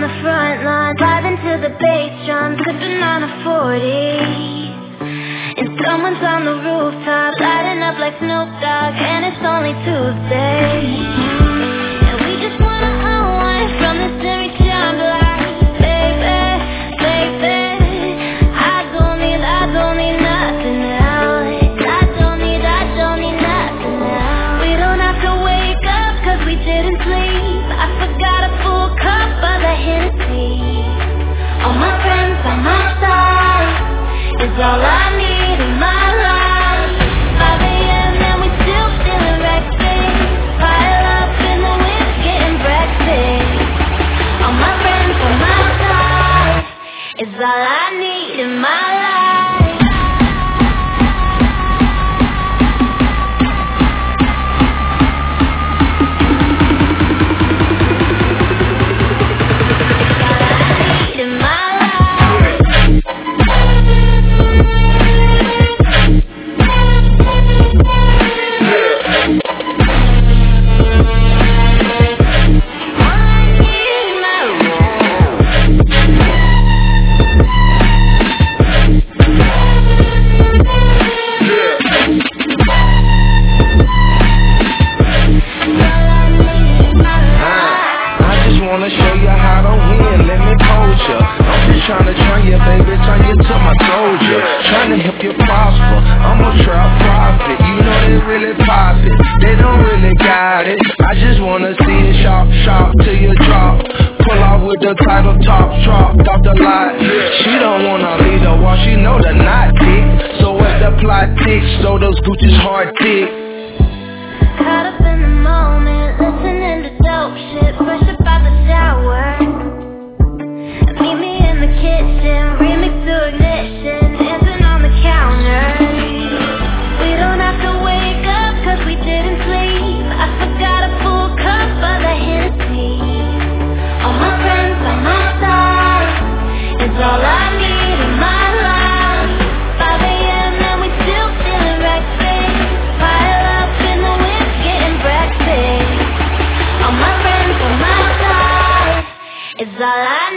on the front line, driving to the bass drum, sipping on a 40. And someone's on the rooftop, lighting up like Snoop Dogg, and it's only Tuesday. And we just wanna unwind from this Jimmy John block. Baby, baby, I don't need nothing else. I don't need nothing else. We don't have to wake up, cause we didn't sleep. I forgot a full cup of the Hennessy. All my friends by my side is all I need in my life. 5 a.m. and we still feeling reckless. Pile up in the wind, getting breakfast. All my friends on my side is all I need in my life. Tryna turn you, baby, turn you to my soldier. Tryna help you prosper, I'm a trap prophet. You know they really pop it, they don't really got it. I just wanna see it sharp, sharp till you drop. Pull off with the title top, dropped off the lot. She don't wanna lead the wall, she know the knot tick. So as the plot ticks, so those Gucci's hard tick. Caught up in the moment, listening to dope shit, fresh up out the shower. Meet me in the kitchen, remix to ignition, dancing on the counter. We don't have to wake up, cause we didn't sleep. I forgot a full cup of the Hennessy. All my friends by my side is all I need in my life. 5 a.m. and we still feeling reckless. Pile up in the wind, getting breakfast. All my friends by my side is all I need.